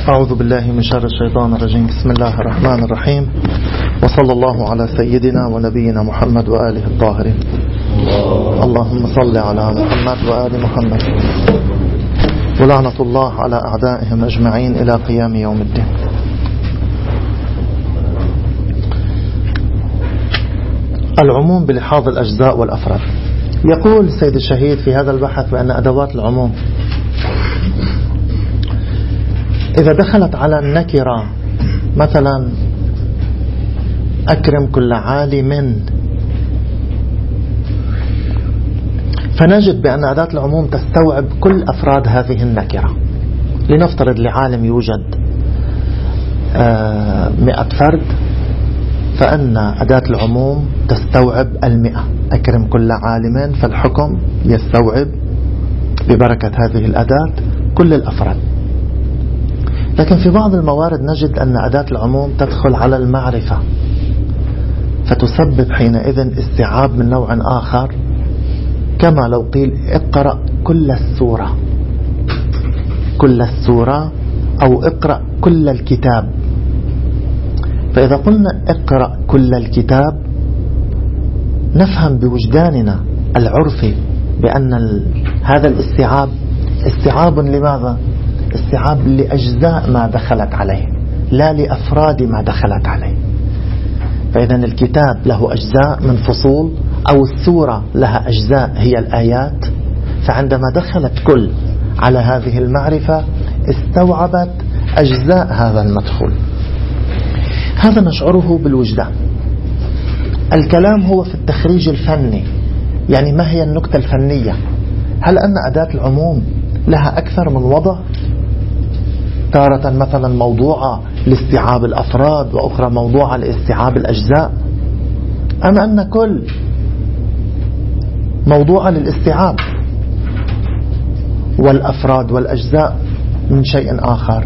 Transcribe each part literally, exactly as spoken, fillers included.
أعوذ بالله من شر الشيطان الرجيم. بسم الله الرحمن الرحيم، وصلى الله على سيدنا ونبينا محمد وآله الطاهرين. اللهم صل على محمد وآل محمد، ولعنة الله على أعدائهم أجمعين إلى قيام يوم الدين. العموم بلحاظ الأجزاء والأفراد. يقول السيد الشهيد في هذا البحث بأن أدوات العموم إذا دخلت على النكرة، مثلا أكرم كل عالم، فنجد بأن أداة العموم تستوعب كل أفراد هذه النكرة. لنفترض لعالم يوجد مئة فرد، فأن أداة العموم تستوعب المئة. أكرم كل عالم، فالحكم يستوعب ببركة هذه الأداة كل الأفراد. لكن في بعض الموارد نجد أن أداة العموم تدخل على المعرفة، فتسبب حينئذ استيعاب من نوع آخر، كما لو قيل اقرأ كل السورة كل السورة أو اقرأ كل الكتاب. فإذا قلنا اقرأ كل الكتاب، نفهم بوجداننا العرفي بأن هذا الاستيعاب استيعاب لماذا؟ استيعاب لأجزاء ما دخلت عليه، لا لأفراد ما دخلت عليه. فإذا الكتاب له أجزاء من فصول، أو السورة لها أجزاء هي الآيات. فعندما دخلت كل على هذه المعرفة استوعبت أجزاء هذا المدخول. هذا نشعره بالوجدان. الكلام هو في التخريج الفني، يعني ما هي النكتة الفنية؟ هل أن أداة العموم لها أكثر من وضع؟ تارة مثلا موضوعة لاستيعاب الأفراد، وأخرى موضوعة لاستيعاب الأجزاء، أم أن كل موضوعة للاستيعاب والأفراد والأجزاء من شيء آخر؟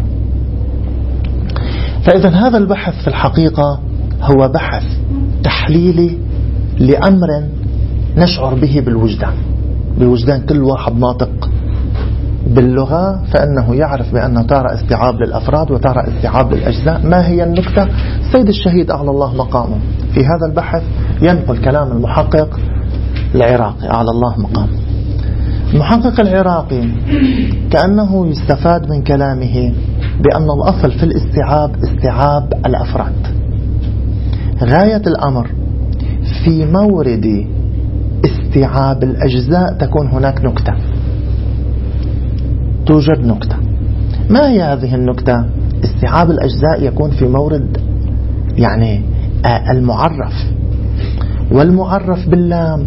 فإذا هذا البحث في الحقيقة هو بحث تحليلي لأمر نشعر به بالوجدان. بوجدان كل واحد ناطق باللغة، فإنه يعرف بأن ترى استيعاب للأفراد وترى استيعاب للأجزاء. ما هي النكتة؟ السيد الشهيد أعلى الله مقامه في هذا البحث ينقل كلام المحقق العراقي أعلى الله مقامه. المحقق العراقي كأنه يستفاد من كلامه بأن الأصل في الاستيعاب استيعاب الأفراد. غاية الأمر في مورد استيعاب الأجزاء تكون هناك نكتة، توجد نكتة. ما هي هذه النكتة؟ استيعاب الأجزاء يكون في مورد يعني المعرف، والمعرف باللام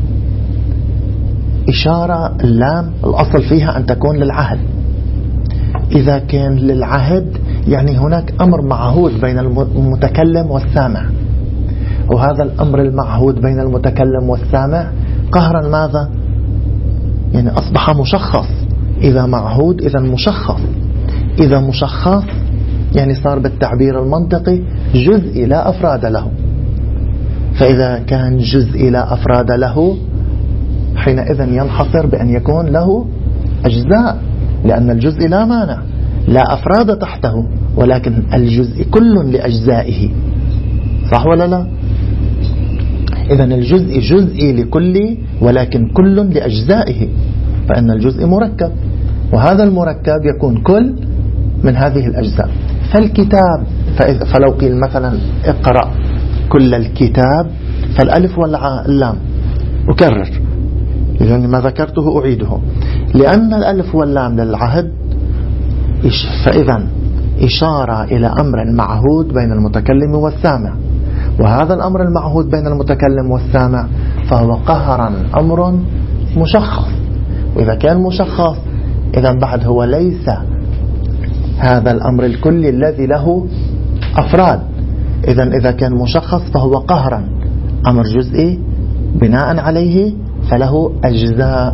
إشارة. اللام الأصل فيها أن تكون للعهد. إذا كان للعهد يعني هناك أمر معهود بين المتكلم والسامع، وهذا الأمر المعهود بين المتكلم والسامع قهرا ماذا؟ يعني أصبح مشخص. إذا معهود إذا مشخص. إذا مشخص يعني صار بالتعبير المنطقي جزء لا أفراد له. فإذا كان جزء لا أفراد له، حينئذ ينحصر بأن يكون له أجزاء، لأن الجزء لا مانع، لا أفراد تحته، ولكن الجزء كل لأجزائه. صح ولا لا؟ إذن الجزء جزء لكل، ولكن كل لأجزائه، فإن الجزء مركب، وهذا المركب يكون كل من هذه الأجزاء. فالكتاب فلو قيل مثلا اقرأ كل الكتاب، فالألف واللام أكرر، يعني ما ذكرته أعيده، لأن الألف واللام للعهد، فإذا إشارة إلى أمر معهود بين المتكلم والسامع، وهذا الأمر المعهود بين المتكلم والسامع فهو قهرا أمر مشخص. وإذا كان مشخص إذا بعد هو ليس هذا الأمر الكلي الذي له أفراد. إذا إذا كان مشخص فهو قهرا أمر جزئي بناء عليه فله أجزاء.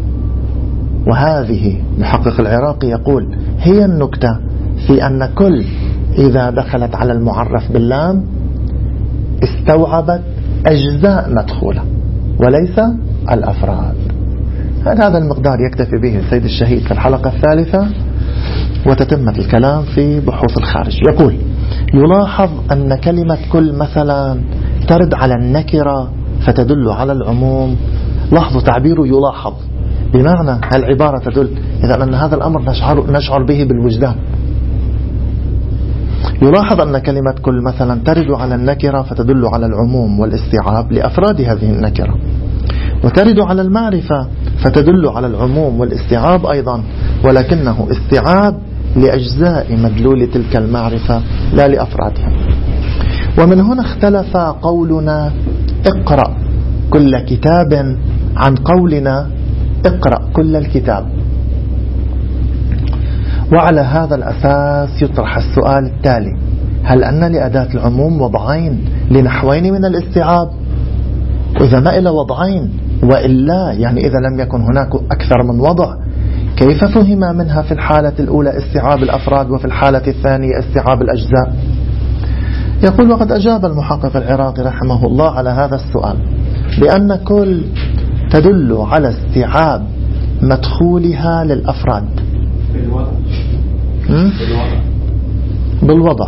وهذه محقق العراقي يقول هي النكتة في أن كل إذا دخلت على المعرف باللام استوعبت أجزاء مدخولة وليس الأفراد. هذا المقدار يكتفي به السيد الشهيد في الحلقة الثالثة. وتتمة الكلام في بحوث الخارج. يقول: يلاحظ أن كلمة كل مثلا ترد على النكرة فتدل على العموم. لاحظوا تعبيره يلاحظ، بمعنى العبارة تدل إذا أن هذا الأمر نشعر, نشعر به بالوجدان. يلاحظ أن كلمة كل مثلا ترد على النكرة فتدل على العموم والاستيعاب لأفراد هذه النكرة، وترد على المعرفة فتدل على العموم والاستيعاب أيضا، ولكنه استيعاب لأجزاء مدلول تلك المعرفة لا لأفرادها. ومن هنا اختلف قولنا اقرأ كل كتاب عن قولنا اقرأ كل الكتاب. وعلى هذا الأساس يطرح السؤال التالي: هل أن لأداة العموم وضعين لنحوين من الاستيعاب؟ وإذا ما إلى وضعين وإلا يعني إذا لم يكن هناك أكثر من وضع، كيف فهم منها في الحالة الأولى استيعاب الأفراد وفي الحالة الثانية استيعاب الأجزاء؟ يقول: وقد أجاب المحقق العراقي رحمه الله على هذا السؤال بأن كل تدل على استيعاب مدخولها للأفراد بالوضع. بالوضع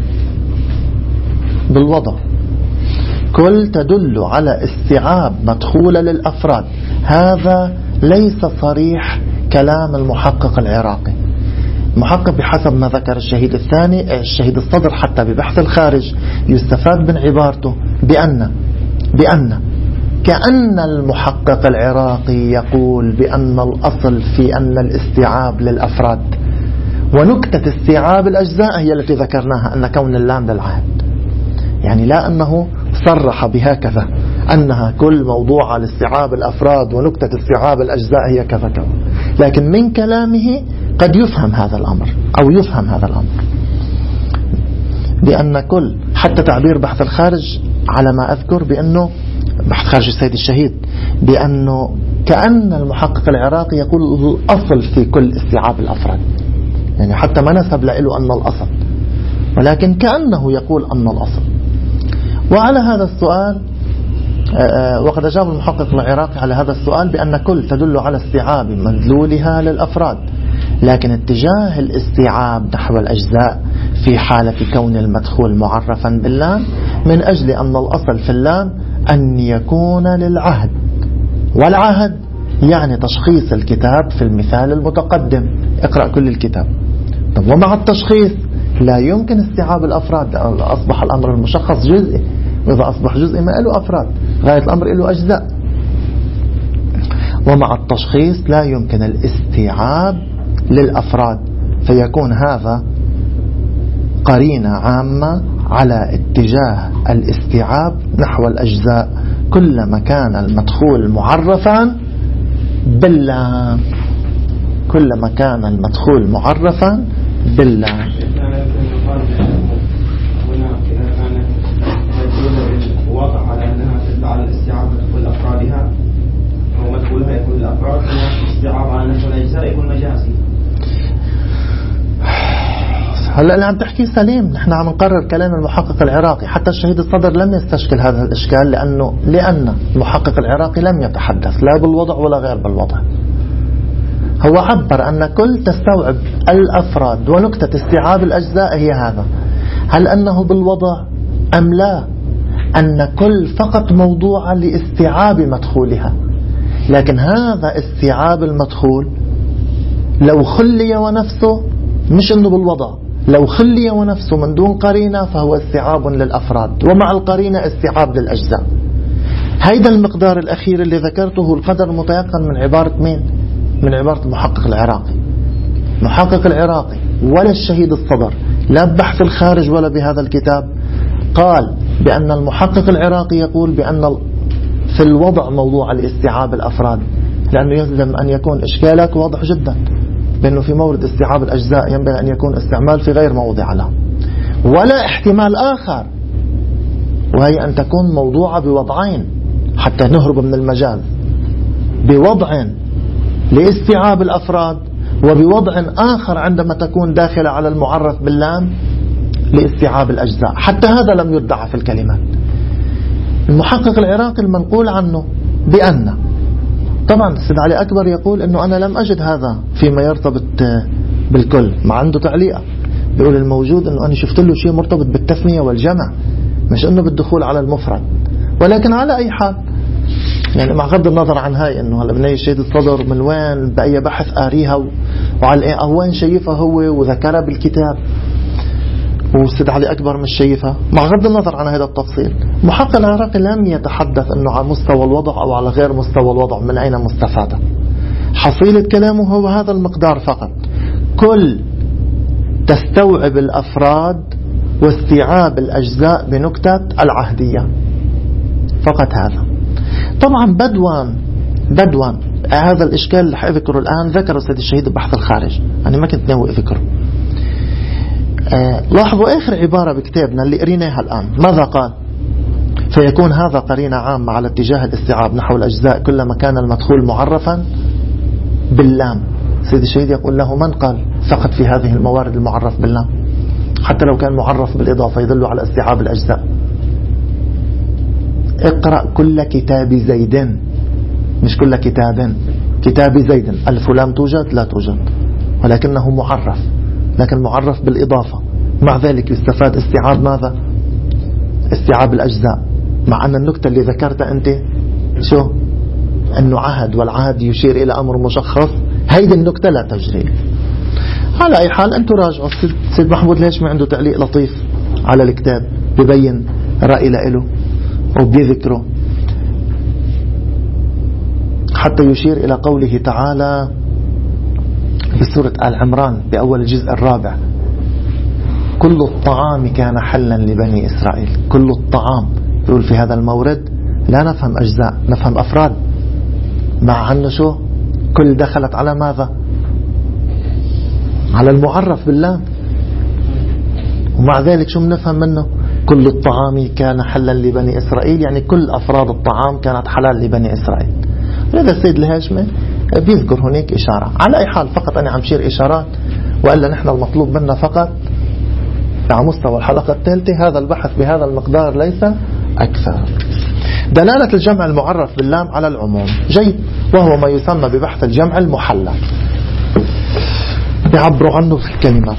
بالوضع كل تدل على استيعاب مدخول للأفراد. هذا ليس صريح كلام المحقق العراقي. المحقق بحسب ما ذكر الشهيد الثاني الشهيد الصدر حتى ببحث الخارج يستفاد من عبارته بأن بأن كأن المحقق العراقي يقول بأن الأصل في أن الاستيعاب للأفراد، ونكتة استيعاب الأجزاء هي التي ذكرناها أن كون اللام للعهد، يعني لا أنه صرح بهكذا أنها كل موضوع على استيعاب الأفراد ونكتة استيعاب الأجزاء هي كذا كذا، لكن من كلامه قد يفهم هذا الأمر أو يفهم هذا الأمر بأن كل، حتى تعبير بحث الخارج على ما أذكر بأنه بحث خارج السيد الشهيد بأنه كأن المحقق العراقي يقول الأصل في كل استيعاب الأفراد، يعني حتى ما نسب له أن الأصل، ولكن كأنه يقول أن الأصل. وعلى هذا السؤال وقد أجاب المحقق العراقي على هذا السؤال بأن كل تدل على استيعاب مدلولها للأفراد، لكن اتجاه الاستيعاب نحو الأجزاء في حالة كون المدخول معرفا باللام من أجل أن الأصل في اللام أن يكون للعهد، والعهد يعني تشخيص الكتاب في المثال المتقدم اقرأ كل الكتاب. طب ومع التشخيص لا يمكن استيعاب الأفراد، أصبح الأمر المشخص جزئي، وإذا أصبح جزئي ما له أفراد، غاية الأمر له أجزاء. ومع التشخيص لا يمكن الاستيعاب للأفراد، فيكون هذا قرينة عامة على اتجاه الاستيعاب نحو الأجزاء كلما كان المدخول معرفا باللام، كلما كان المدخول معرفا باللام. وضع على أنها تدل على الاستيعاب مدخول أفرادها أو مدخولها يكون الأفراد، والاستيعاب على نحو الأجزاء يكون مجازي. هلا اللي عم تحكي سليم، نحن عم نقرر كلام المحقق العراقي. حتى الشهيد الصدر لم يستشكل هذا الإشكال لأنه لأن المحقق العراقي لم يتحدث لا بالوضع ولا غير بالوضع. هو عبر أن كل تستوعب الأفراد ونكتة استيعاب الأجزاء هي هذا. هل أنه بالوضع أم لا؟ أن كل فقط موضوع لاستيعاب مدخولها، لكن هذا استيعاب المدخول لو خلي ونفسه، مش أنه بالوضع، لو خلي ونفسه من دون قرينة فهو استيعاب للأفراد، ومع القرينة استيعاب للأجزاء. هيدا المقدار الأخير اللي ذكرته القدر متيقن من عبارة مين؟ من عبارة المحقق العراقي. محقق العراقي ولا الشهيد الصدر لا ببحث الخارج ولا بهذا الكتاب قال بأن المحقق العراقي يقول بأن في الوضع موضوع الاستيعاب الأفراد، لأنه يلزم أن يكون إشكالك واضح جدا بأنه في مورد استيعاب الأجزاء ينبغي أن يكون استعمال في غير موضع له. ولا احتمال آخر وهي أن تكون موضوعة بوضعين حتى نهرب من المجاز، بوضع لاستيعاب الأفراد وبوضع آخر عندما تكون داخلة على المعرف باللام لاستيعاب الأجزاء. حتى هذا لم يدعى في الكلمات. المحقق العراقي المنقول عنه بأن، طبعا السيد علي أكبر يقول أنه أنا لم أجد هذا فيما يرتبط بالكل، ما عنده تعليقة بيقول الموجود انه انا شفت له شيء مرتبط بالتثنية والجمع، مش انه بالدخول على المفرد. ولكن على اي حال يعني مع غض النظر عن هاي انه هلا بني شهيد الصدر من وين باي بحث قاريها وعلى ايه او وين شايفها هو وذكرها بالكتاب والسيد علي اكبر مش شايفها، مع غض النظر عن هذا التفصيل محقق العراقي لم يتحدث انه على مستوى الوضع او على غير مستوى الوضع من اين مستفاده. حصيلة كلامه هو هذا المقدار فقط، كل تستوعب الافراد واستيعاب الاجزاء بنكتة العهدية فقط. هذا طبعا بدوان بدوان هذا الإشكال اللي حأذكره الآن ذكره السيد الشهيد ببحث الخارج، أنا ما كنت ناوي أذكره. آه لاحظوا آخر عبارة بكتابنا اللي قريناها الآن ماذا قال؟ فيكون هذا قرينة عامة على اتجاه الاستيعاب نحو الأجزاء كلما كان المدخول معرفا باللام. السيد الشهيد يقول له من قال فقط في هذه الموارد المعرف باللام، حتى لو كان معرف بالإضافة يدل على استيعاب الأجزاء. اقرأ كل كتاب زيد، مش كل كتاب، كتاب زيد ألف ولام توجد لا توجد، ولكنه معرف، لكن معرف بالإضافة، مع ذلك يستفاد استيعاب ماذا؟ استيعاب الأجزاء، مع أن النكتة اللي ذكرتها أنت شو؟ أنه عهد، والعهد يشير إلى أمر مشخص، هيدي النكتة لا تجري. على أي حال أنتم راجعوا. سيد محمود ليش ما عنده تعليق لطيف على الكتاب ببين رأي له وبيذكره حتى يشير إلى قوله تعالى بسورة آل عمران بأول الجزء الرابع كل الطعام كان حلا لبني إسرائيل. كل الطعام يقول في هذا المورد لا نفهم أجزاء، نفهم أفراد، مع أنه شو كل دخلت على ماذا؟ على المعرف بالله، ومع ذلك شو بنفهم منه؟ كل الطعام كان حلا لبني إسرائيل، يعني كل أفراد الطعام كانت حلال لبني إسرائيل. هذا السيد الهاشمي بيذكر هناك إشارة. على أي حال فقط أنا عم شير إشارات، وإلا نحن المطلوب منا فقط على مستوى الحلقة الثالثة هذا البحث بهذا المقدار ليس أكثر. دلالة الجمع المعرف باللام على العموم جيد، وهو ما يسمى ببحث الجمع المحلى، يعبروا عنه في الكلمات.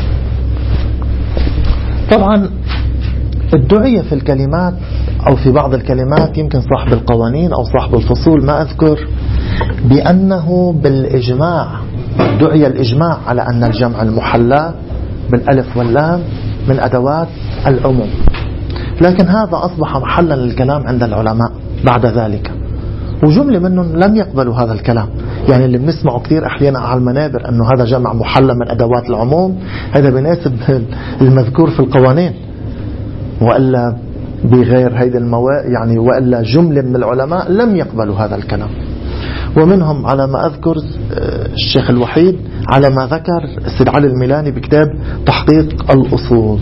طبعا الدعية في الكلمات أو في بعض الكلمات يمكن صاحب القوانين أو صاحب الفصول ما أذكر بأنه بالإجماع دعي الإجماع على أن الجمع المحلى بالألف واللام من أدوات العموم، لكن هذا أصبح محلا للكلام عند العلماء بعد ذلك، وجملة منهم لم يقبلوا هذا الكلام. يعني اللي بنسمعه كثير أحيانا على المنابر أنه هذا جمع محلى من أدوات العموم، هذا بيناسب المذكور في القوانين، وإلا بغير هيدا الموا يعني وإلا جملة من العلماء لم يقبلوا هذا الكلام. ومنهم على ما أذكر الشيخ الوحيد، على ما ذكر السيد علي الميلاني بكتاب تحقيق الأصول.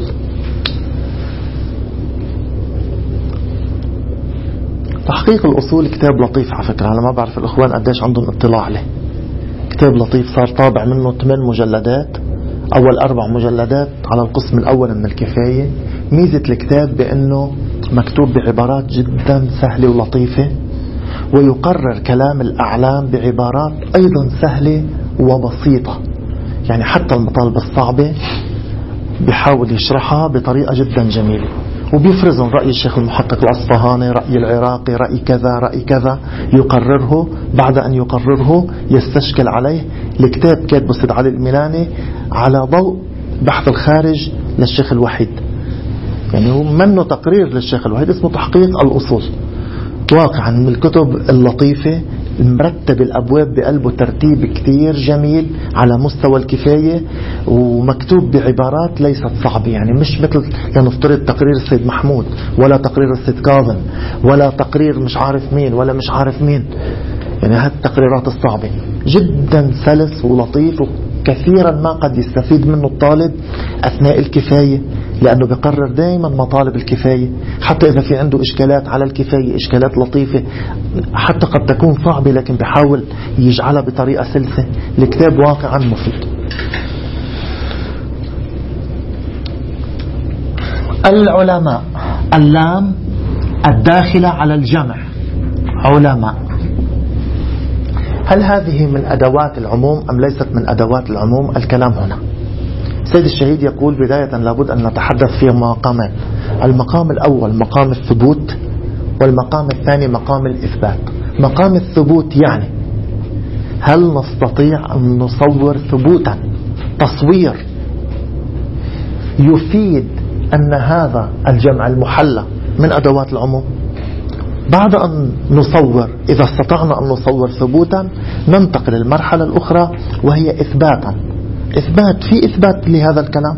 تحقيق الأصول كتاب لطيف على فكرة، أنا ما بعرف الأخوان قديش عندهم اطلاع عليه. كتاب لطيف، صار طابع منه ثمان مجلدات، أول أربع مجلدات على القسم الأول من الكفاية. ميزة الكتاب بأنه مكتوب بعبارات جدا سهلة ولطيفة، ويقرر كلام الأعلام بعبارات أيضا سهلة وبسيطة، يعني حتى المطالب الصعبة بيحاول يشرحها بطريقة جدا جميلة، وبيفرزهم رأي الشيخ المحقق الأصفهاني، رأي العراقي، رأي كذا رأي كذا، يقرره. بعد أن يقرره يستشكل عليه الكتاب كاتبه السيد علي الميلاني على ضوء بحث الخارج للشيخ الوحيد، يعني هو منه تقرير للشيخ الوحيد، اسمه تحقيق الأصول. واقعا من الكتب اللطيفة، مرتب الأبواب بقلبه ترتيب كتير جميل على مستوى الكفاية، ومكتوب بعبارات ليست صعبة، يعني مش مثل لنفترض يعني تقرير السيد محمود ولا تقرير السيد كاظم ولا تقرير مش عارف مين ولا مش عارف مين، يعني هذه التقريرات الصعبة جدا سلس ولطيف، وكثيرا ما قد يستفيد منه الطالب أثناء الكفاية، لأنه بيقرر دائما مطالب الكفاية، حتى إذا في عنده إشكالات على الكفاية، إشكالات لطيفة حتى قد تكون صعبة، لكن بيحاول يجعلها بطريقة سلسة. الكتاب واقعا مفيد. العلماء، اللام الداخلة على الجمع، علماء، هل هذه من أدوات العموم أم ليست من أدوات العموم؟ الكلام هنا. سيد الشهيد يقول بداية لابد أن نتحدث في مقامين: المقام الأول مقام الثبوت، والمقام الثاني مقام الإثبات. مقام الثبوت يعني هل نستطيع أن نصور ثبوتا، تصوير يفيد أن هذا الجمع المحلى من أدوات العموم؟ بعد أن نصور، إذا استطعنا أن نصور ثبوتا، ننتقل للمرحلة الأخرى وهي إثباتا. إثبات، في إثبات لهذا الكلام،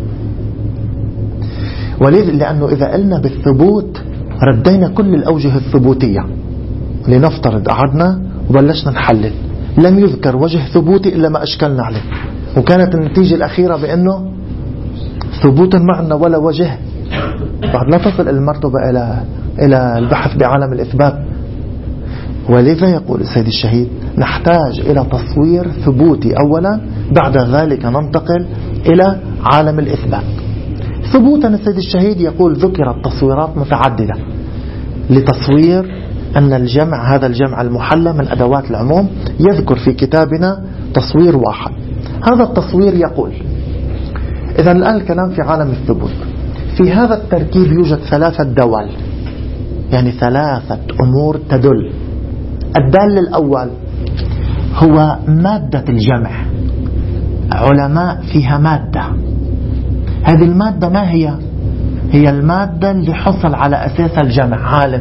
ولذا لأنه إذا قلنا بالثبوت ردينا كل الأوجه الثبوتية. لنفترض قعدنا وبلشنا نحلل، لم يذكر وجه ثبوتي إلا ما أشكلنا عليه، وكانت النتيجة الأخيرة بأنه ثبوتا معنا ولا وجه، بعد لا تصل المرتبة إلى إلى البحث بعالم الإثبات. ولذا يقول السيد الشهيد نحتاج إلى تصوير ثبوتي أولا، بعد ذلك ننتقل إلى عالم الإثبات. ثبوتا السيد الشهيد يقول ذكرت تصويرات متعددة لتصوير أن الجمع، هذا الجمع المحلى من أدوات العموم، يذكر في كتابنا تصوير واحد. هذا التصوير يقول إذا الآن الكلام في عالم الثبوت. في هذا التركيب يوجد ثلاثة دول، يعني ثلاثة أمور تدل. الدال الأول هو مادة الجمع. علماء فيها مادة، هذه المادة ما هي؟ هي المادة اللي حصل على أساس الجمع. عالم،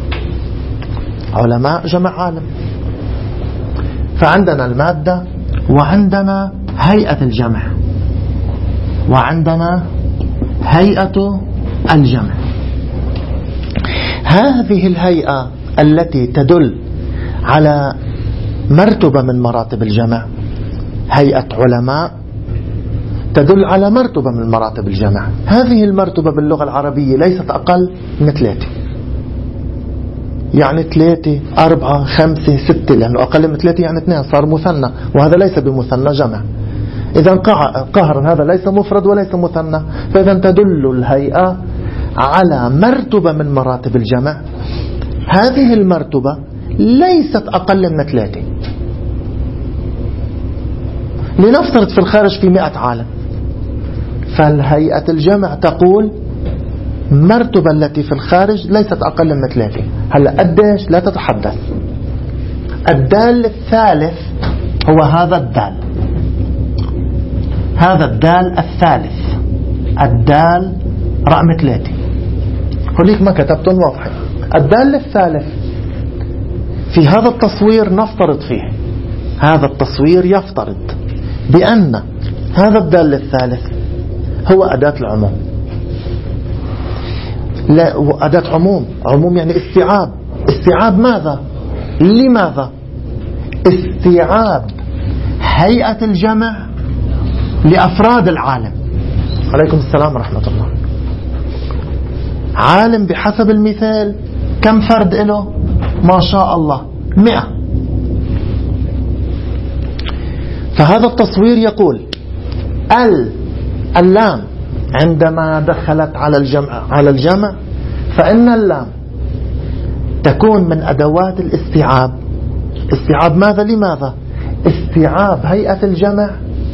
علماء جمع عالم. فعندنا المادة، وعندنا هيئة الجمع، وعندنا هيئة الجمع. هذه الهيئة التي تدل على مرتبة من مراتب الجمع، هيئة علماء تدل على مرتبة من مراتب الجمع. هذه المرتبة باللغة العربية ليست أقل من ثلاثة، يعني ثلاثة، أربعة، خمسة، ستة، لأنه أقل من ثلاثة يعني اثنين، صار مثنى، وهذا ليس بمثنى جمع. إذا قهرا هذا ليس مفرد وليس مثنى. فإذا تدل الهيئة على مرتبة من مراتب الجمع. هذه المرتبة ليست أقل من ثلاثة. لنفترض في الخارج في مئة عالم، فالهيئة الجمع تقول مرتبة التي في الخارج ليست أقل من ثلاثة. هلأ قديش؟ لا تتحدث. الدال الثالث هو هذا الدال، هذا الدال الثالث، الدال رقم ثلاثة. هوليك ما كتبتم واضحة. الدال الثالث في هذا التصوير نفترض فيه، هذا التصوير يفترض بأن هذا الدال الثالث هو أداة العموم. لا، أداة عموم، عموم يعني استيعاب. استيعاب ماذا؟ لماذا؟ استيعاب هيئة الجمع لأفراد العالم. عليكم السلام ورحمة الله. عالم بحسب المثال كم فرد له؟ ما شاء الله مئة. فهذا التصوير يقول ال اللام عندما دخلت على الجمع على الجمع فإن اللام تكون من أدوات الاستيعاب. استيعاب ماذا؟ لماذا؟ استيعاب هيئة الجمع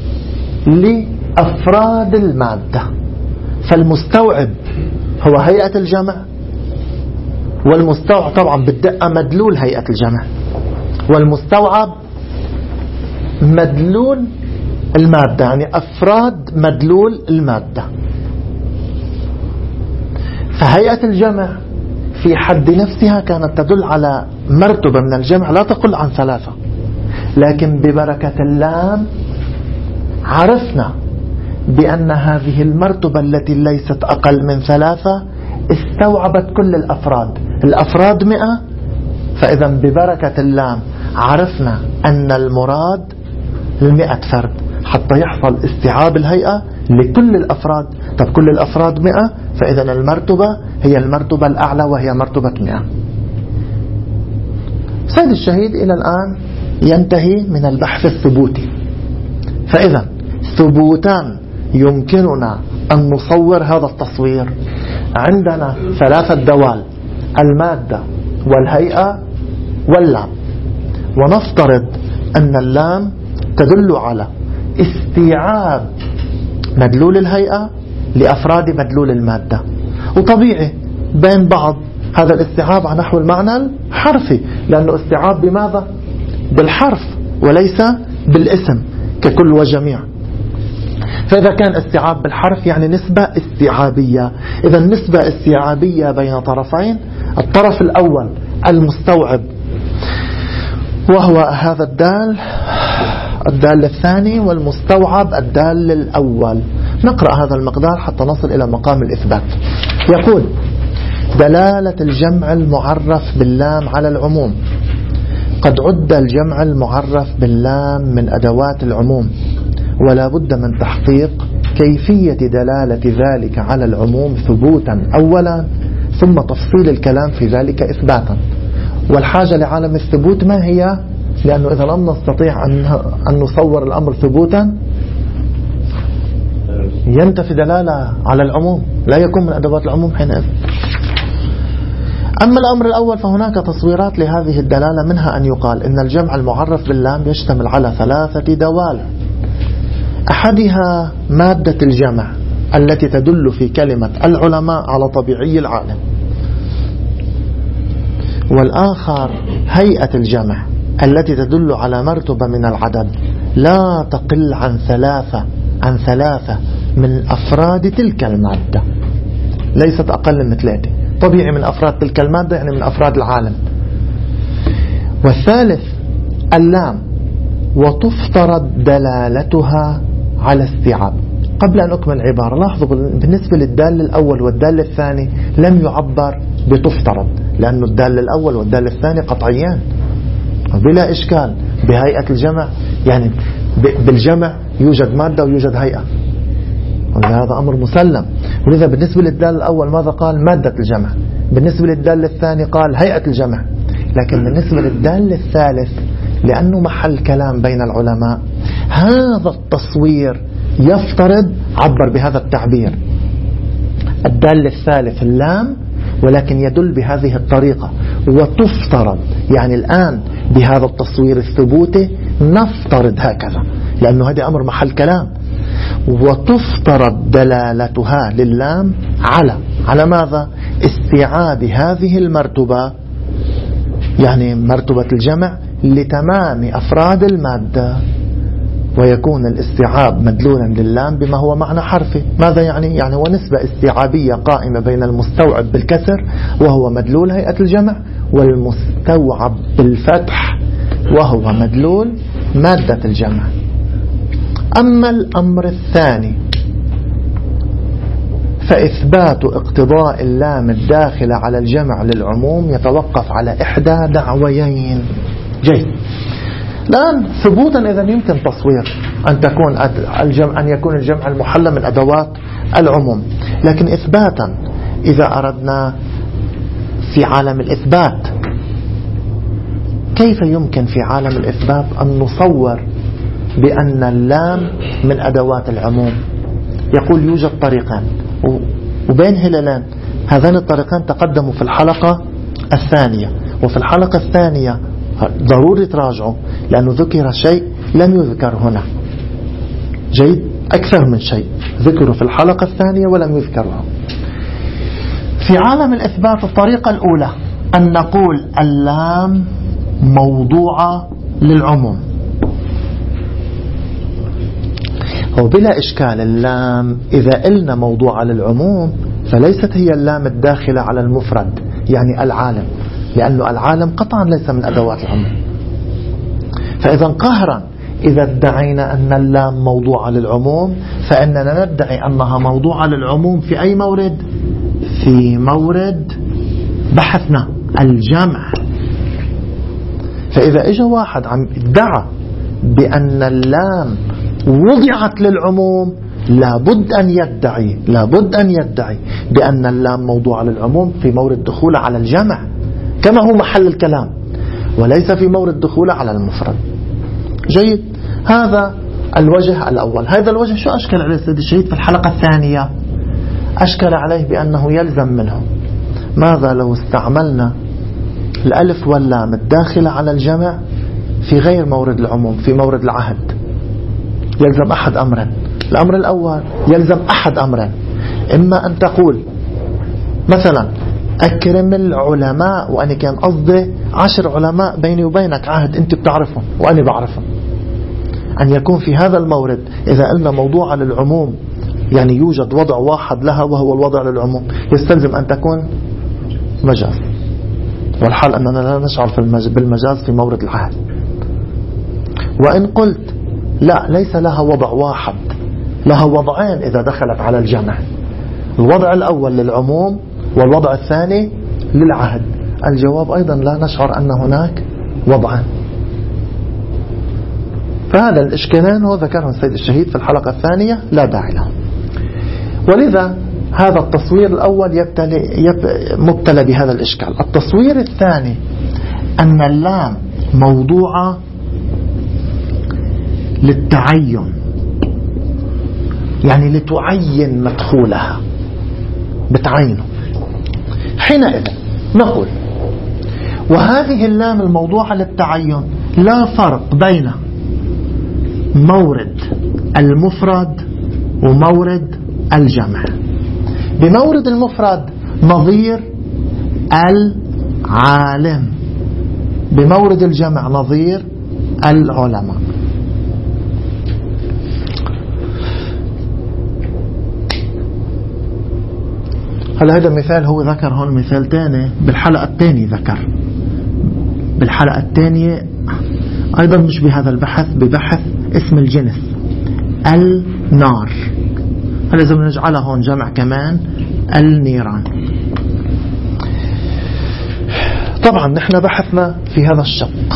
لأفراد المادة. فالمستوعب هو هيئة الجمع، والمستوعب طبعا بالدقة مدلول هيئة الجمع، والمستوعب مدلول المادة، يعني أفراد مدلول المادة. فهيئة الجمع في حد نفسها كانت تدل على مرتبة من الجمع لا تقل عن ثلاثة، لكن ببركة اللام عرفنا بأن هذه المرتبة التي ليست أقل من ثلاثة استوعبت كل الأفراد. الأفراد مئة، فإذا ببركة اللام عرفنا أن المراد المئة فرد حتى يحصل استيعاب الهيئة لكل الأفراد. طب كل الأفراد مئة، فإذا المرتبة هي المرتبة الأعلى وهي مرتبة مئة. سيد الشهيد إلى الآن ينتهي من البحث الثبوتي. فإذا ثبوتان يمكننا أن نصور هذا التصوير. عندنا ثلاثة دوال: المادة والهيئة واللام. ونفترض أن اللام تدل على استيعاب مدلول الهيئة لأفراد مدلول المادة، وطبيعي بين بعض هذا الاستيعاب على نحو المعنى الحرفي، لأنه استيعاب بماذا؟ بالحرف وليس بالاسم ككل وجميع. فإذا كان استيعاب بالحرف يعني نسبة استيعابية. إذا النسبة استيعابية بين طرفين، الطرف الأول المستوعب وهو هذا الدال الدال الثاني، والمستوعب الدال الأول. نقرأ هذا المقدار حتى نصل إلى مقام الإثبات. يقول: دلالة الجمع المعرف باللام على العموم. قد عد الجمع المعرف باللام من أدوات العموم، ولا بد من تحقيق كيفية دلالة ذلك على العموم ثبوتا أولا، ثم تفصيل الكلام في ذلك إثباتا. والحاجة لعالم الثبوت ما هي؟ لأنه إذا لم نستطيع أن نصور الأمر ثبوتا ينتفي دلالة على العموم، لا يكون من أدوات العموم حينئذ. أما الأمر الأول فهناك تصويرات لهذه الدلالة، منها أن يقال إن الجمع المعرف باللام يشتمل على ثلاثة دوال. أحدها مادة الجمع التي تدل في كلمة العلماء على طبيعي العالم، والآخر هيئة الجمع التي تدل على مرتبة من العدد لا تقل عن ثلاثة عن ثلاثة من أفراد تلك المادة، ليست أقل من ثلاثة. طبيعي من أفراد تلك المادة يعني من أفراد العالم. والثالث اللام، وتفترض دلالتها على استيعاب. قبل أن أكمل العبارة لاحظوا بالنسبة للدال الأول والدال الثاني لم يعبر بتفترض، لأن الدال الأول والدال الثاني قطعيان بلا إشكال. بهيئة الجمع يعني بالجمع يوجد مادة ويوجد هيئة، وهذا أمر مسلم. ولذا بالنسبة للدال الأول ماذا قال؟ مادة الجمع. بالنسبة للدال الثاني قال هيئة الجمع. لكن بالنسبة للدال الثالث لأنه محل كلام بين العلماء، هذا التصوير يفترض عبر بهذا التعبير. الدال الثالث اللام، ولكن يدل بهذه الطريقة. وتفترض يعني الآن بهذا التصوير الثبوتي نفترض هكذا، لأنه هذا أمر محل كلام. وتفترض دلالتها لللام على على ماذا؟ استيعاب هذه المرتبة، يعني مرتبة الجمع لتمام أفراد المادة، ويكون الاستيعاب مدلولا لللام بما هو معنى حرفي. ماذا يعني؟ يعني هو نسبة استيعابية قائمة بين المستوعب بالكسر وهو مدلول هيئة الجمع، والمستوعب بالفتح وهو مدلول مادة الجمع. أما الأمر الثاني فإثبات اقتضاء اللام الداخلة على الجمع للعموم يتوقف على إحدى دعويين. جيد. الآن ثبوتا إذا يمكن تصوير أن تكون الجمع أن يكون الجمع المحلى من أدوات العموم، لكن إثباتا إذا أردنا في عالم الإثبات، كيف يمكن في عالم الإثبات أن نصور بأن اللام من أدوات العموم؟ يقول يوجد طريقان وبين هلالان، هذان الطريقان تقدموا في الحلقة الثانية، وفي الحلقة الثانية ضروري تراجعوا لأنه ذكر شيء لم يذكر هنا. جيد. أكثر من شيء ذكروا في الحلقة الثانية ولم يذكروا. في عالم الإثبات الطريقة الأولى أن نقول اللام موضوعة للعموم، وبلا إشكال اللام إذا قلنا موضوعة للعموم فليست هي اللام الداخلة على المفرد يعني العالم، لأنه العالم قطعا ليس من أدوات العموم. فإذا قهرا إذا ادعينا أن اللام موضوعة للعموم فإننا ندعي أنها موضوعة للعموم في أي مورد؟ في مورد بحثنا الجمع. فإذا إجا واحد عم ادعى بأن اللام وضعت للعموم لابد أن يدعي لابد أن يدعي بأن اللام موضوعة للعموم في مورد دخول على الجمع كما هو محل الكلام، وليس في مورد دخول على المفرد. جيد. هذا الوجه الأول. هذا الوجه شو أشكل عليه سيد الشهيد في الحلقة الثانية؟ أشكل عليه بأنه يلزم منه ماذا لو استعملنا الألف واللام الداخلة على الجمع في غير مورد العموم، في مورد العهد، يلزم أحد أمرين. الأمر الأول يلزم أحد أمرين، إما أن تقول مثلا أكرم العلماء، وأنا كان قصدي عشر علماء بيني وبينك عهد أنت بتعرفهم وأنا بعرفهم. أن يكون في هذا المورد إذا قلنا موضوع للعموم يعني يوجد وضع واحد لها وهو الوضع للعموم، يستلزم أن تكون مجاز، والحال أننا لا نشعر في بالمجاز في مورد العهد. وإن قلت لا، ليس لها وضع واحد، لها وضعين إذا دخلت على الجمع، الوضع الأول للعموم والوضع الثاني للعهد، الجواب أيضا لا نشعر أن هناك وضعان. فهذا الإشكالين هو ذكرهم السيد الشهيد في الحلقة الثانية، لا داعي له. ولذا هذا التصوير الأول يبتلي يب مبتلى بهذا الإشكال. التصوير الثاني أن اللام موضوعة للتعين، يعني لتعين مدخولها بتعينه. حينئذ نقول وهذه اللام الموضوعة للتعين لا فرق بين مورد المفرد ومورد الجمع. بمورد المفرد نظير العالم، بمورد الجمع نظير العلماء. هلا هذا مثال هو ذكر هون مثال تاني بالحلقة الثانية، ذكر بالحلقة الثانية أيضا مش بهذا البحث، ببحث اسم الجنس النار. هلا لازم نجعلها هون جمع كمان النيران. طبعا نحن بحثنا في هذا الشق،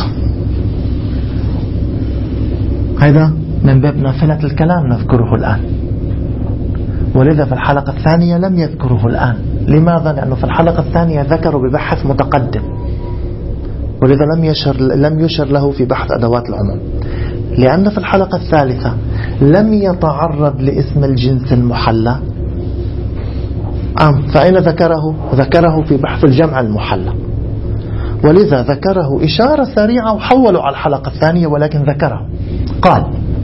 هذا من باب نافلة الكلام نذكره الآن، ولذا في الحلقة الثانية لم يذكره الآن. لماذا؟ لأنه في الحلقة الثانية ذكروا ببحث متقدم، ولذا لم يشر لم يشر له في بحث أدوات العموم، لأن في الحلقة الثالثة لم يتعرض لاسم الجنس المحلى. أم فأين ذكره؟ ذكره في بحث الجمع المحلى، ولذا ذكره إشارة سريعة وحولوا على الحلقة الثانية، ولكن ذكره قال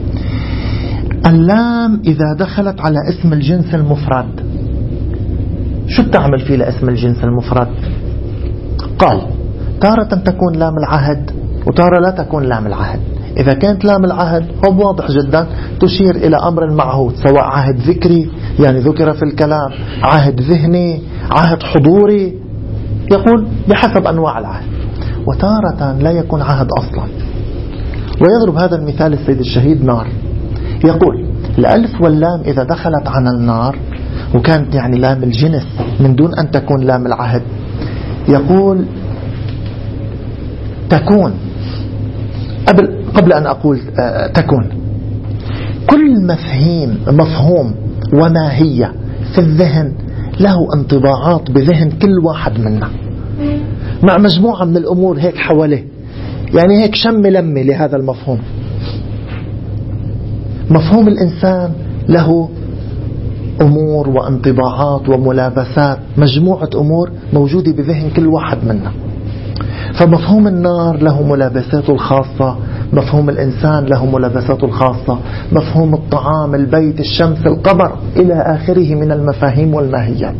اللام إذا دخلت على اسم الجنس المفرد شو بتعمل فيه لاسم الجنس المفرد؟ قال تارة تكون لام العهد وتارة لا تكون لام العهد. إذا كانت لام العهد هو واضح جدا تشير إلى أمر معهود، سواء عهد ذكري يعني ذكر في الكلام، عهد ذهني، عهد حضوري، يقول بحسب أنواع العهد. وتارة لا يكون عهد أصلا، ويضرب هذا المثال السيد الشهيد نار. يقول الألف واللام إذا دخلت على النار وكانت يعني لام الجنس من دون أن تكون لام العهد، يقول تكون قبل قبل أن أقول آه تكون كل مفهوم مفهوم وماهية في الذهن له انطباعات بذهن كل واحد منا، مع مجموعة من الأمور هيك حواليه، يعني هيك شم لمي لهذا المفهوم. مفهوم الإنسان له أمور وانطباعات وملابسات، مجموعة أمور موجودة بذهن كل واحد منا. فمفهوم النار له ملابساته الخاصة، مفهوم الإنسان له ملابساته الخاصة، مفهوم الطعام، البيت، الشمس، القمر، إلى آخره من المفاهيم والماهيات.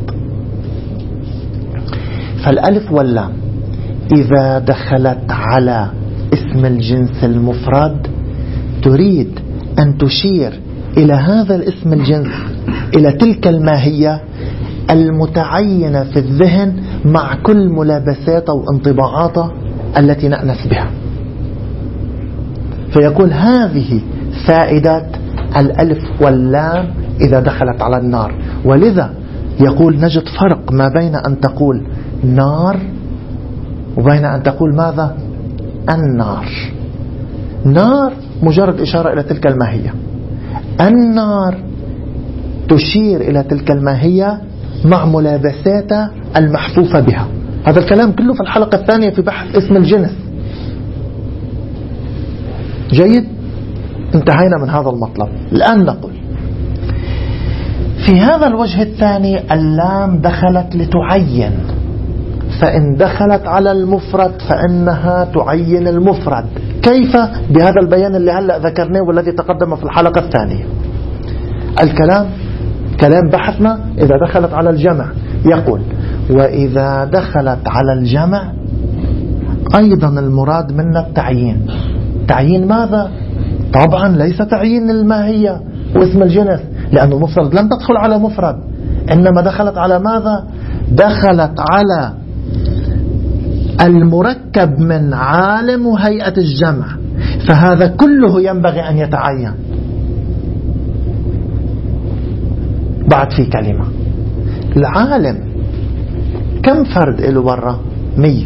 فالألف واللام إذا دخلت على اسم الجنس المفرد تريد أن تشير إلى هذا الاسم الجنس، إلى تلك الماهية المتعينة في الذهن مع كل ملابساته وانطباعاته التي نأنس بها. فيقول هذه فائدة الألف واللام إذا دخلت على النار. ولذا يقول نجد فرق ما بين أن تقول نار وبين أن تقول ماذا؟ النار. نار مجرد إشارة إلى تلك الماهية، النار تشير إلى تلك الماهية مع ملابساتها المحفوفة بها. هذا الكلام كله في الحلقة الثانية في بحث اسم الجنس. جيد، انتهينا من هذا المطلب. الآن نقول في هذا الوجه الثاني اللام دخلت لتعين، فإن دخلت على المفرد فإنها تعين المفرد كيف؟ بهذا البيان اللي هلأ ذكرناه والذي تقدم في الحلقة الثانية. الكلام كلام بحثنا إذا دخلت على الجمع، يقول وإذا دخلت على الجمع أيضا المراد منا التعيين. تعيين ماذا؟ طبعا ليس تعيين الماهية واسم الجنس، لأنه مفرد لم تدخل على مفرد، إنما دخلت على ماذا؟ دخلت على المركب من عالم وهيئة الجمع، فهذا كله ينبغي أن يتعين. بعد في كلمة العالم كم فرد له برا؟ مية.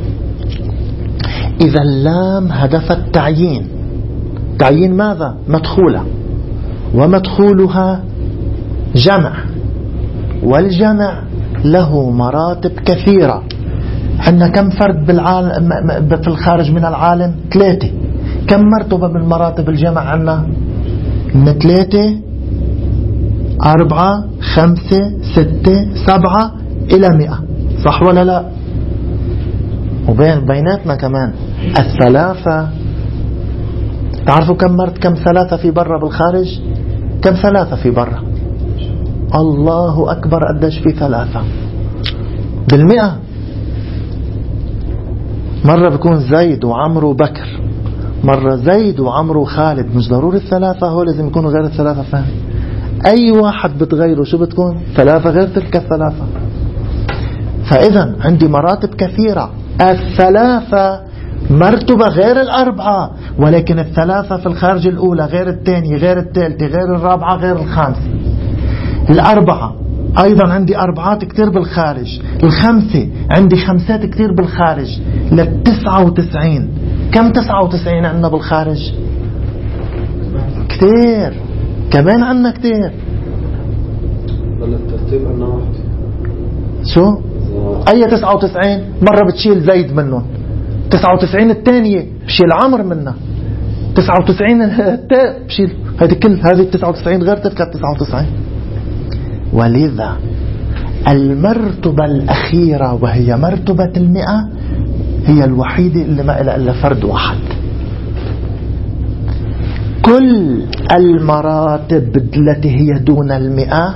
إذا اللام هدف التعيين. تعيين ماذا؟ مدخولة، ومدخولها جمع، والجمع له مراتب كثيرة. عندنا كم فرد بالعالم في الخارج من العالم؟ ثلاثة. كم مرتبة من مراتب الجمع عندنا؟ من ثلاثة، أربعة، خمسة، ستة، سبعة إلى مئة، صح ولا لا؟ وبين بيناتنا كمان الثلاثة. تعرفوا كم مرت كم ثلاثة في برا بالخارج؟ كم ثلاثة في برا؟ الله أكبر، قديش في ثلاثة بالمئة. مرة بيكون زيد وعمرو وبكر، مرة زيد وعمرو وخالد. مش ضروري الثلاثة هو لازم يكونوا غير الثلاثة. فهم؟ أي واحد بتغيره شو بتكون؟ ثلاثة غير تلك الثلاثة. فإذا عندي مراتب كثيرة. الثلاثة مرتبة غير الأربعة، ولكن الثلاثة في الخارج الأولى غير الثانية غير الثالثة غير الرابعة غير الخامسة. الأربعة أيضا عندي أربعات كتير بالخارج. الخمسة عندي خمسات كتير بالخارج. للتسعة وتسعين كم تسعة وتسعين عندنا بالخارج؟ كتير كمان عندنا كتير. الترتيب عندنا واحد. شو؟ أي تسعة وتسعين؟ مرة بتشيل زيد منهم، تسعة وتسعين الثانية بشيل عمر منها، تسعة وتسعين التاء بشيل. هذه كل هذه التسعة وتسعين غير تلك التسعة وتسعين. ولذا المرتبة الأخيرة وهي مرتبة المئة هي الوحيدة اللي ما إلها إلا فرد واحد. كل المراتب التي هي دون المئة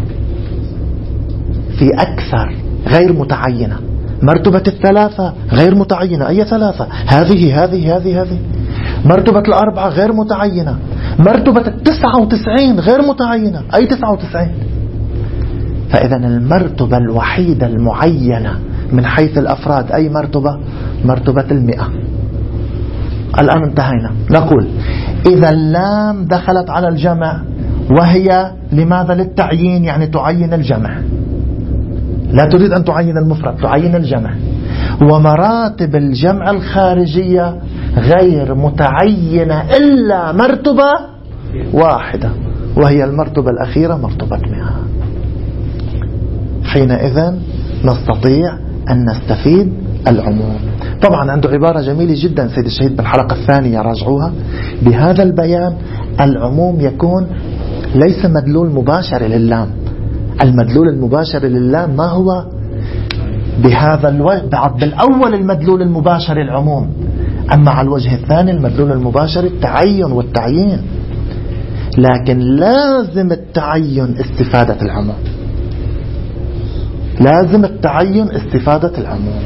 في أكثر غير متعينة. مرتبة الثلاثة غير متعينة. أي ثلاثة؟ هذه هذه هذه هذه. مرتبة الأربعة غير متعينة. مرتبة التسعة وتسعين غير متعينة. أي تسعة وتسعين؟ فإذا المرتبة الوحيدة المعينة من حيث الأفراد أي مرتبة؟ مرتبة المئة. الآن انتهينا. نقول إذا اللام دخلت على الجمع وهي لماذا؟ للتعيين، يعني تعين الجمع، لا تريد أن تعين المفرد، تعين الجمع. ومراتب الجمع الخارجية غير متعينة إلا مرتبة واحدة، وهي المرتبة الأخيرة مرتبة مئة. حينئذ نستطيع أن نستفيد العموم. طبعا عنده عبارة جميلة جدا سيد الشهيد بالحلقة الثانية، راجعوها. بهذا البيان العموم يكون ليس مدلول مباشر للام. المدلول المباشر للام ما هو؟ بهذا الوجه. بعد بالأول المدلول المباشر العموم، أما على الوجه الثاني المدلول المباشر التعين والتعيين. لكن لازم التعين استفادة العموم، لازم التعين استفادة العموم.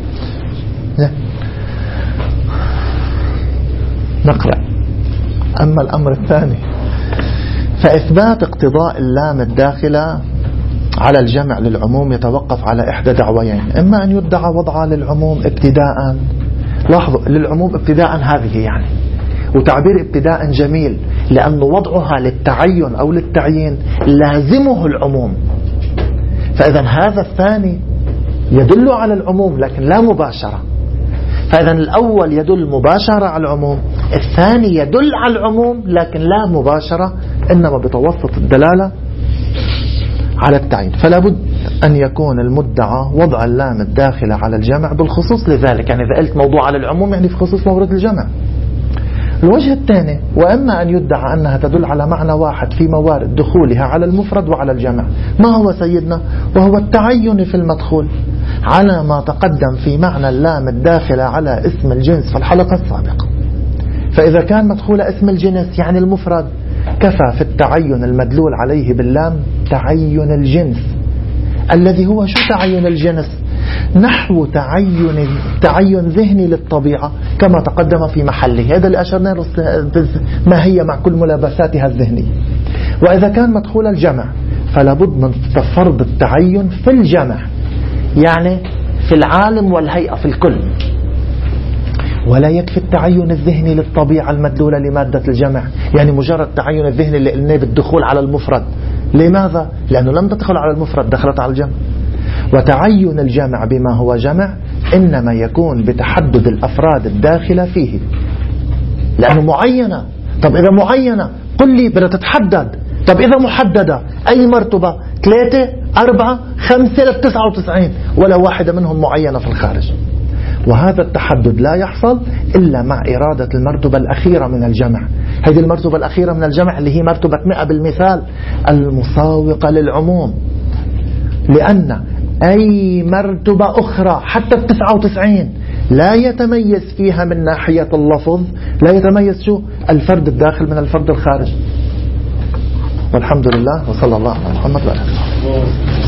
نقرأ. أما الأمر الثاني فإثبات اقتضاء اللام الداخلة على الجمع للعموم يتوقف على إحدى دعويين. إما أن يدعى وضعها للعموم ابتداء، لاحظوا للعموم ابتداء هذه يعني، وتعبير ابتداء جميل لأن وضعها للتعين أو للتعيين لازمه العموم. فإذا هذا الثاني يدل على العموم لكن لا مباشرة. فإذا الأول يدل مباشرة على العموم، الثاني يدل على العموم لكن لا مباشرة، إنما بتوسط الدلالة على التعيين. فلا بد أن يكون المدعى وضع اللام الداخلة على الجمع بالخصوص لذلك. يعني إذا قلت موضوع على العموم يعني في خصوص مورد الجمع. الوجه الثاني وإما أن يدعى أنها تدل على معنى واحد في موارد دخولها على المفرد وعلى الجمع. ما هو سيدنا؟ وهو التعين في المدخول على ما تقدم في معنى اللام الداخلة على اسم الجنس في الحلقة السابقة. فإذا كان مدخول اسم الجنس يعني المفرد، كفى في التعين المدلول عليه باللام تعين الجنس، الذي هو شو تعين الجنس؟ نحو تعين تعين ذهني للطبيعة كما تقدم في محله، هذا اللي أشرنا ما هي مع كل ملابساتها الذهنية. وإذا كان مدخول الجمع فلا بد من فرض التعين في الجمع، يعني في العالم والهيئة في الكل، ولا يكفي التعين الذهني للطبيعة المدلولة لمادة الجمع، يعني مجرد التعين الذهني اللي قلناه بالدخول على المفرد. لماذا؟ لأنه لم تدخل على المفرد، دخلت على الجمع. وتعين الجمع بما هو جمع إنما يكون بتحدد الأفراد الداخلة فيه، لأنه معينة. طب إذا معينة قل لي بدها تتحدد. طب إذا محددة أي مرتبة؟ ثلاثة أربعة خمسة للتسعة وتسعين، ولا واحدة منهم معينة في الخارج. وهذا التحدد لا يحصل إلا مع إرادة المرتبة الأخيرة من الجمع. هذه المرتبة الأخيرة من الجمع اللي هي مرتبة مئة بالمثال، المساوقة للعموم، لأن أي مرتبة أخرى حتى التسعة وتسعين لا يتميز فيها من ناحية اللفظ، لا يتميز شو الفرد الداخل من الفرد الخارج. والحمد لله وصلى الله على محمد وعلى آله.